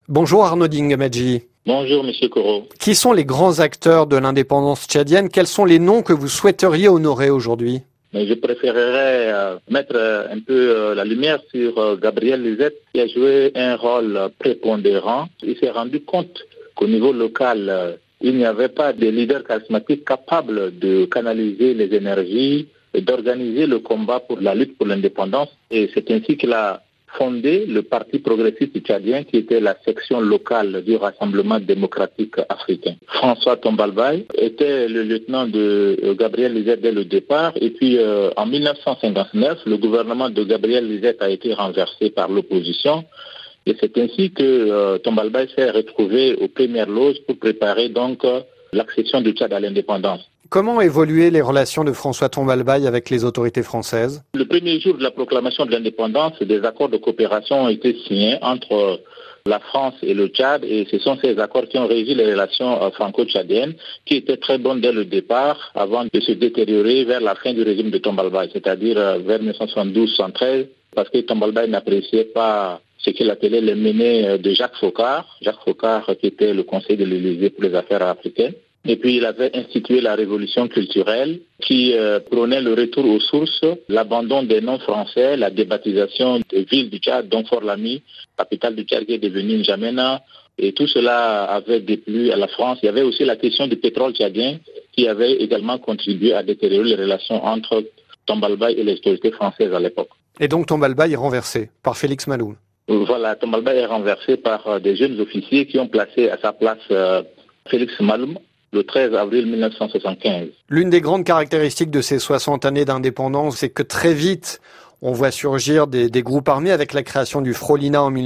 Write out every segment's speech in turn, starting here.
Bonjour Arnaud Dingamadji. Bonjour Monsieur Koro. Qui sont les grands acteurs de l'indépendance tchadienne? Quels sont les noms que vous souhaiteriez honorer aujourd'hui? Mais je préférerais mettre un peu la lumière sur Gabriel Lisette, qui a joué un rôle prépondérant. Il s'est rendu compte qu'au niveau local, il n'y avait pas de leader charismatique capable de canaliser les énergies et d'organiser le combat pour la lutte pour l'indépendance. Et c'est ainsi qu'il a fondé le Parti progressiste tchadien, qui était la section locale du Rassemblement démocratique africain. François Tombalbaye était le lieutenant de Gabriel Lisette dès le départ. Et puis en 1959, le gouvernement de Gabriel Lisette a été renversé par l'opposition. Et c'est ainsi que Tombalbaye s'est retrouvé aux premières loges pour préparer donc l'accession du Tchad à l'indépendance. Comment évoluaient les relations de François Tombalbaye avec les autorités françaises? Le premier jour de la proclamation de l'indépendance, des accords de coopération ont été signés entre la France et le Tchad, et ce sont ces accords qui ont régi les relations franco-tchadiennes, qui étaient très bonnes dès le départ, avant de se détériorer vers la fin du régime de Tombalbaye, c'est-à-dire vers 1972-73, parce que Tombalbaye n'appréciait pas ce qu'il appelait les menées de Jacques Foccart, qui était le conseiller de l'Élysée pour les affaires africaines. Et puis il avait institué la révolution culturelle qui prônait le retour aux sources, l'abandon des noms français, la débaptisation des villes du Tchad, dont Fort-Lamy, capitale du Tchad qui est devenue N'Djamena. Et tout cela avait déplu à la France. Il y avait aussi la question du pétrole tchadien qui avait également contribué à détériorer les relations entre Tombalbaye et les autorités françaises à l'époque. Et donc Tombalbaye est renversé par Félix Maloum. Voilà, Tombalbaye est renversé par des jeunes officiers qui ont placé à sa place Félix Maloum le 13 avril 1975. L'une des grandes caractéristiques de ces 60 années d'indépendance, c'est que très vite, on voit surgir des groupes armés avec la création du Frolina en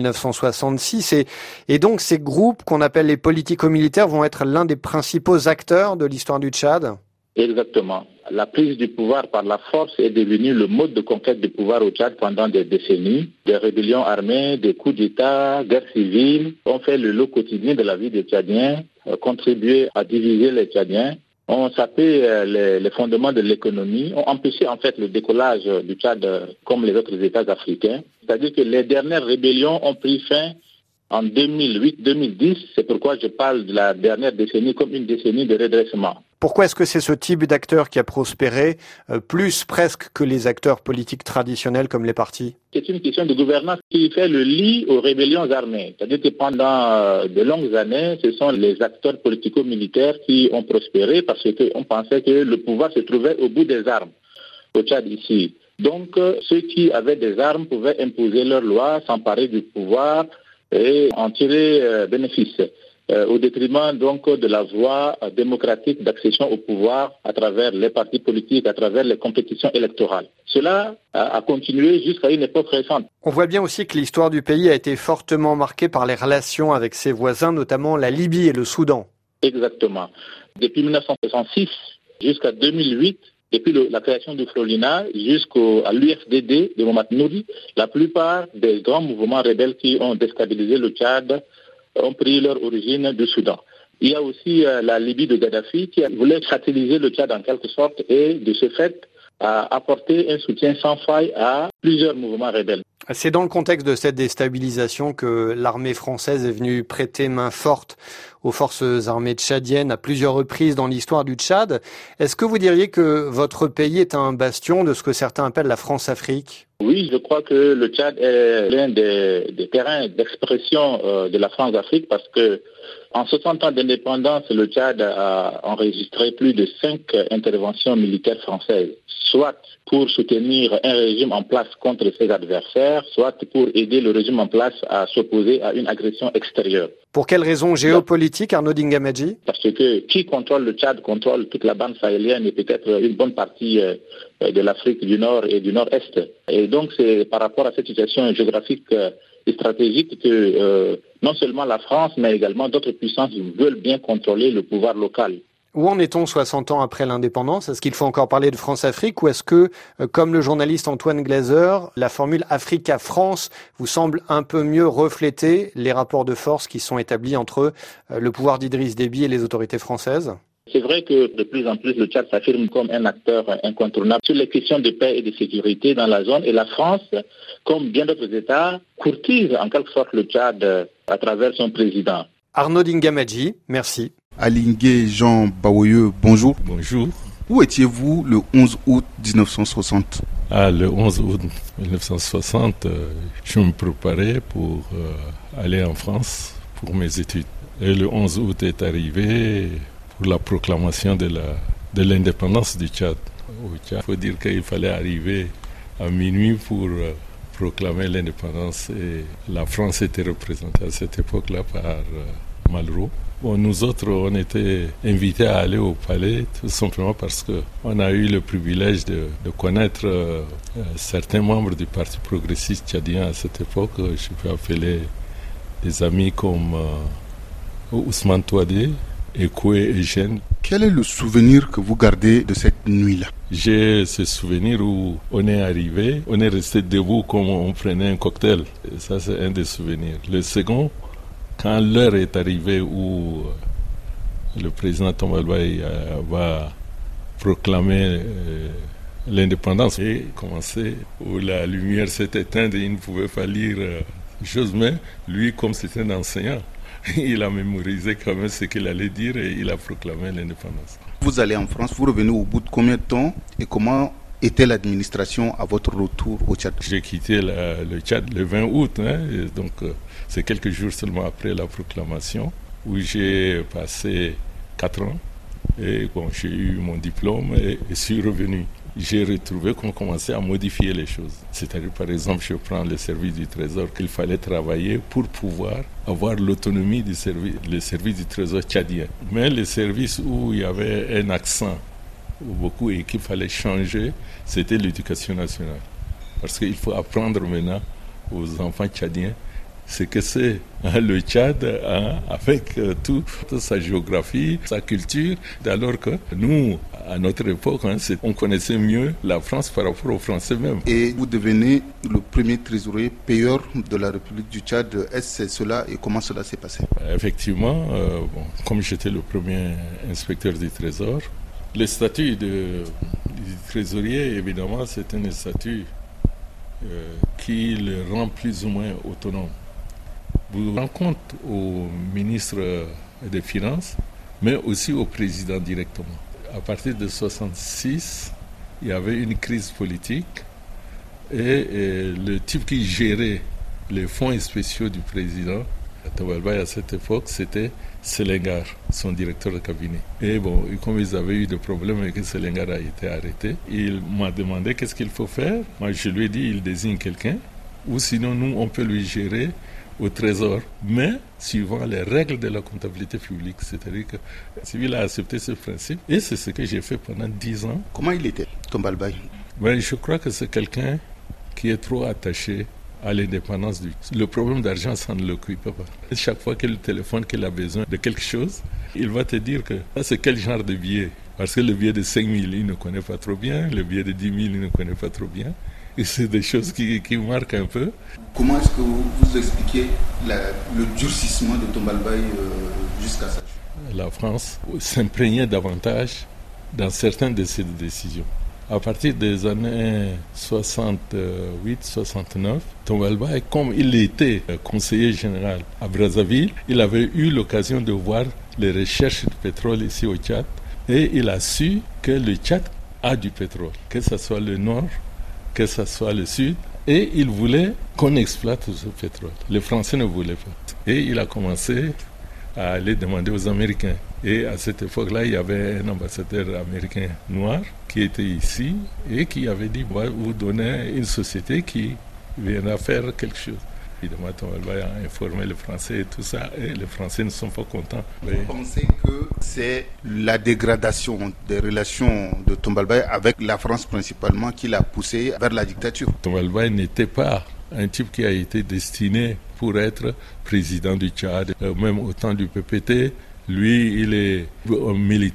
1966. Et donc ces groupes qu'on appelle les politico-militaires vont être l'un des principaux acteurs de l'histoire du Tchad. Exactement. La prise du pouvoir par la force est devenue le mode de conquête du pouvoir au Tchad pendant des décennies. Des rébellions armées, des coups d'État, guerres civiles ont fait le lot quotidien de la vie des Tchadiens, contribué à diviser les Tchadiens, ont sapé les fondements de l'économie, ont empêché en fait le décollage du Tchad comme les autres États africains. C'est-à-dire que les dernières rébellions ont pris fin en 2008-2010, c'est pourquoi je parle de la dernière décennie comme une décennie de redressement. Pourquoi est-ce que c'est ce type d'acteur qui a prospéré, plus presque que les acteurs politiques traditionnels comme les partis? C'est une question de gouvernance qui fait le lit aux rébellions armées. C'est-à-dire que pendant de longues années, ce sont les acteurs politico-militaires qui ont prospéré parce qu'on pensait que le pouvoir se trouvait au bout des armes, au Tchad ici. Donc ceux qui avaient des armes pouvaient imposer leurs lois, s'emparer du pouvoir et en tirer bénéfice, au détriment donc de la voie démocratique d'accession au pouvoir à travers les partis politiques, à travers les compétitions électorales. Cela a continué jusqu'à une époque récente. On voit bien aussi que l'histoire du pays a été fortement marquée par les relations avec ses voisins, notamment la Libye et le Soudan. Exactement. Depuis 1966 jusqu'à 2008, depuis la création du Frolina jusqu'à l'UFDD de Mohamed Nouri, la plupart des grands mouvements rebelles qui ont déstabilisé le Tchad ont pris leur origine du Soudan. Il y a aussi la Libye de Kadhafi qui voulait satelliser le Tchad en quelque sorte et de ce fait a apporté un soutien sans faille à plusieurs mouvements rebelles. C'est dans le contexte de cette déstabilisation que l'armée française est venue prêter main forte aux forces armées tchadiennes à plusieurs reprises dans l'histoire du Tchad. Est-ce que vous diriez que votre pays est un bastion de ce que certains appellent la France-Afrique? Oui, je crois que le Tchad est l'un des terrains d'expression de la France-Afrique parce que en 60 ans d'indépendance, le Tchad a enregistré plus de 5 interventions militaires françaises, soit pour soutenir un régime en place contre ses adversaires, soit pour aider le régime en place à s'opposer à une agression extérieure. Pour quelles raisons géopolitiques, Arnaud Dingamadji? Parce que qui contrôle le Tchad contrôle toute la bande sahélienne et peut-être une bonne partie de l'Afrique du Nord et du Nord-Est. Et donc c'est par rapport à cette situation géographique et stratégique que non seulement la France, mais également d'autres puissances veulent bien contrôler le pouvoir local. Où en est-on 60 ans après l'indépendance? Est-ce qu'il faut encore parler de France-Afrique ou est-ce que, comme le journaliste Antoine Glaser, la formule Africa-France vous semble un peu mieux refléter les rapports de force qui sont établis entre le pouvoir d'Idriss Déby et les autorités françaises? C'est vrai que de plus en plus le Tchad s'affirme comme un acteur incontournable sur les questions de paix et de sécurité dans la zone, et la France, comme bien d'autres États, courtise en quelque sorte le Tchad à travers son président. Arnaud Dingamadji, merci. Alingué Jean Bawoyeux, bonjour. Bonjour. Où étiez-vous le 11 août 1960 ? Le 11 août 1960, je me préparais pour aller en France pour mes études. Et le 11 août est arrivé pour la proclamation de l'indépendance du Tchad. Au Tchad, il faut dire qu'il fallait arriver à minuit pour proclamer l'indépendance. Et la France était représentée à cette époque-là par Malraux. Bon, nous autres, on était invités à aller au palais tout simplement parce qu'on a eu le privilège de connaître certains membres du Parti progressiste tchadien à cette époque. Je peux appeler des amis comme Ousmane Touadé, Ekoué et Eugène. Quel est le souvenir que vous gardez de cette nuit-là ? J'ai ce souvenir où on est arrivé, on est resté debout comme on prenait un cocktail. Et ça, c'est un des souvenirs. Le second, quand l'heure est arrivée où le président Tombalbaye va proclamer l'indépendance et commencer, où la lumière s'est éteinte et il ne pouvait pas lire chose, mais lui, comme c'était un enseignant, il a mémorisé quand même ce qu'il allait dire et il a proclamé l'indépendance. Vous allez en France, vous revenez au bout de combien de temps et comment était l'administration à votre retour au Tchad ? J'ai quitté le Tchad le 20 août, donc c'est quelques jours seulement après la proclamation, où j'ai passé 4 ans. Et bon, j'ai eu mon diplôme et suis revenu. J'ai retrouvé qu'on commençait à modifier les choses. C'est-à-dire, par exemple, je prends le service du Trésor, qu'il fallait travailler pour pouvoir avoir l'autonomie du service, le service du Trésor tchadien. Mais le service où il y avait un accent beaucoup et qu'il fallait changer, c'était l'éducation nationale. Parce qu'il faut apprendre maintenant aux enfants tchadiens ce que c'est le Tchad avec toute sa géographie, sa culture, alors que nous, à notre époque, on connaissait mieux la France par rapport aux Français même. Et vous devenez le premier trésorier payeur de la République du Tchad. Est-ce que c'est cela et comment cela s'est passé ? Effectivement, comme j'étais le premier inspecteur du Trésor, le statut du trésorier, évidemment, c'est un statut qui le rend plus ou moins autonome. Vous rendez compte au ministre des Finances, mais aussi au président directement. À partir de 1966, il y avait une crise politique et le type qui gérait les fonds spéciaux du président Tombalbaye à cette époque, c'était Selengar, son directeur de cabinet. Et bon, comme ils avaient eu des problèmes et que Selengar a été arrêté, il m'a demandé qu'est-ce qu'il faut faire. Moi, je lui ai dit, il désigne quelqu'un, ou sinon nous, on peut lui gérer au Trésor, mais suivant les règles de la comptabilité publique. C'est-à-dire que Civil a accepté ce principe et c'est ce que j'ai fait pendant 10 ans. Comment il était, Tombalbaye ? Je crois que c'est quelqu'un qui est trop attaché à l'indépendance Le problème d'argent, ça ne l'occupe pas. Chaque fois qu'il téléphone, qu'il a besoin de quelque chose, il va te dire que ça, c'est quel genre de billet. Parce que le billet de 5 000, il ne connaît pas trop bien. Le billet de 10 000, il ne connaît pas trop bien. Et c'est des choses qui marquent un peu. Comment est-ce que vous expliquez le durcissement de Tombalbaye jusqu'à ça ? La France s'imprégnait davantage dans certaines de ses décisions. À partir des années 68-69, Tombalbaye, comme il était conseiller général à Brazzaville, il avait eu l'occasion de voir les recherches de pétrole ici au Tchad et il a su que le Tchad a du pétrole, que ce soit le nord, que ce soit le sud, et il voulait qu'on exploite ce pétrole. Les Français ne voulaient pas. Et il a commencé à aller demander aux Américains. Et à cette époque-là, il y avait un ambassadeur américain noir qui était ici et qui avait dit, vous donnez une société qui viendra faire quelque chose. Évidemment, Tombalbaye a informé les Français et tout ça, et les Français ne sont pas contents. Vous pensez que c'est la dégradation des relations de Tombalbaye avec la France principalement qui l'a poussé vers la dictature ? Tombalbaye n'était pas un type qui a été destiné pour être président du Tchad, même au temps du PPT. Lui, il est un militant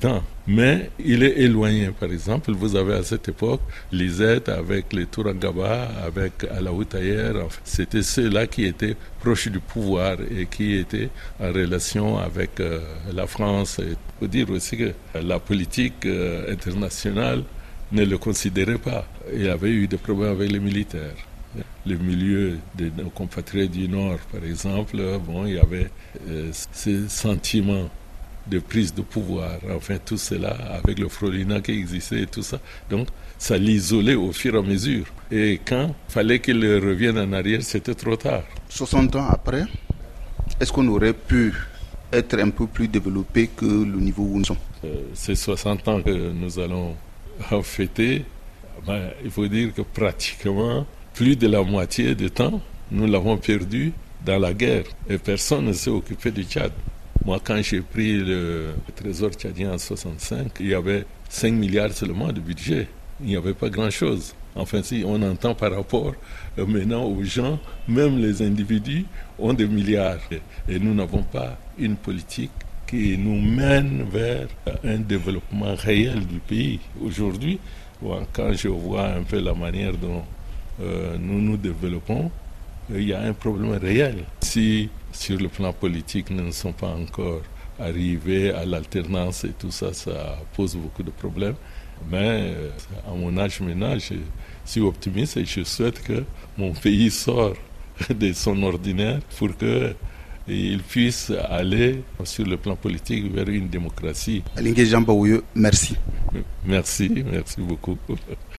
Mais il est éloigné. Par exemple, vous avez à cette époque les aides avec les Tourangaba, avec Alaout Ayer. Enfin, c'était ceux-là qui étaient proches du pouvoir et qui étaient en relation avec la France. Il faut dire aussi que la politique internationale ne le considérait pas. Il y avait eu des problèmes avec les militaires. Le milieu de nos compatriotes du Nord, par exemple, il y avait ce sentiment de prise de pouvoir, enfin tout cela avec le Frolina qui existait et tout ça. Donc ça l'isolait au fur et à mesure. Et quand il fallait qu'il revienne en arrière, c'était trop tard. 60 ans après, est-ce qu'on aurait pu être un peu plus développé que le niveau où nous sommes? Ces 60 ans que nous allons fêter, il faut dire que pratiquement plus de la moitié du temps, nous l'avons perdu dans la guerre. Et personne ne s'est occupé du Tchad. Moi, quand j'ai pris le trésor tchadien en 65, il y avait 5 milliards seulement de budget. Il n'y avait pas grand-chose. Enfin, si on entend par rapport maintenant aux gens, même les individus ont des milliards. Et nous n'avons pas une politique qui nous mène vers un développement réel du pays. Aujourd'hui, quand je vois un peu la manière dont nous nous développons, il y a un problème réel. Si sur le plan politique nous ne sommes pas encore arrivés à l'alternance et tout ça, ça pose beaucoup de problèmes. Mais à mon âge maintenant, je suis optimiste et je souhaite que mon pays sorte de son ordinaire pour qu'il puisse aller sur le plan politique vers une démocratie. Alingue Jean Baouye, merci. Merci beaucoup.